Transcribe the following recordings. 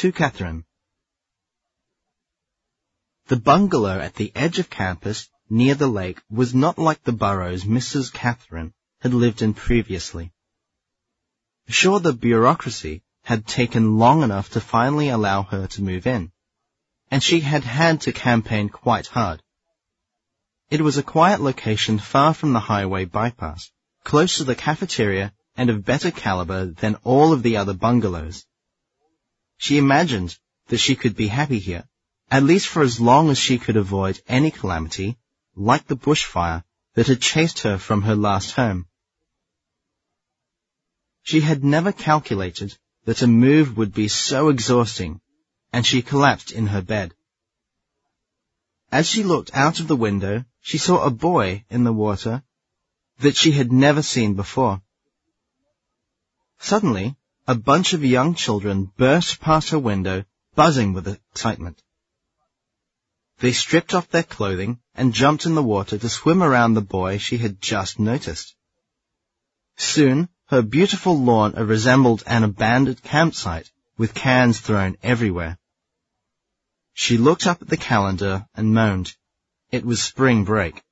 To Catherine. The bungalow at the edge of campus near the lake was not like the burrows Mrs. Catherine had lived in previously. Sure, the bureaucracy had taken long enough to finally allow her to move in, and she had had to campaign quite hard. It was a quiet location far from the highway bypass, close to the cafeteria and of better caliber than all of the other bungalows. She imagined that she could be happy here, at least for as long as she could avoid any calamity, like the bushfire that had chased her from her last home. She had never calculated that a move would be so exhausting, and she collapsed in her bed. As she looked out of the window, she saw a boy in the water that she had never seen before. Suddenly, a bunch of young children burst past her window, buzzing with excitement. They stripped off their clothing and jumped in the water to swim around the boy she had just noticed. Soon, her beautiful lawn resembled an abandoned campsite with cans thrown everywhere. She looked up at the calendar and moaned. It was spring break.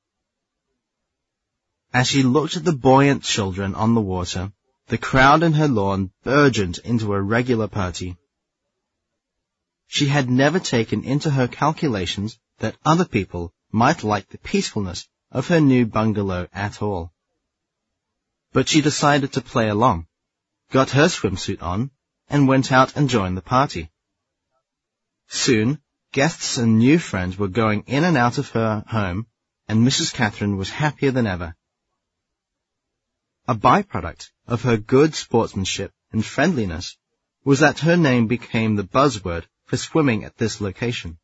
As she looked at the buoyant children on the water, the crowd in her lawn burgeoned into a regular party. She had never taken into her calculations that other people might like the peacefulness of her new bungalow at all. But she decided to play along, got her swimsuit on, and went out and joined the party. Soon, guests and new friends were going in and out of her home, and Mrs. Catherine was happier than ever. A byproduct of her good sportsmanship and friendliness was that her name became the buzzword for swimming at this location.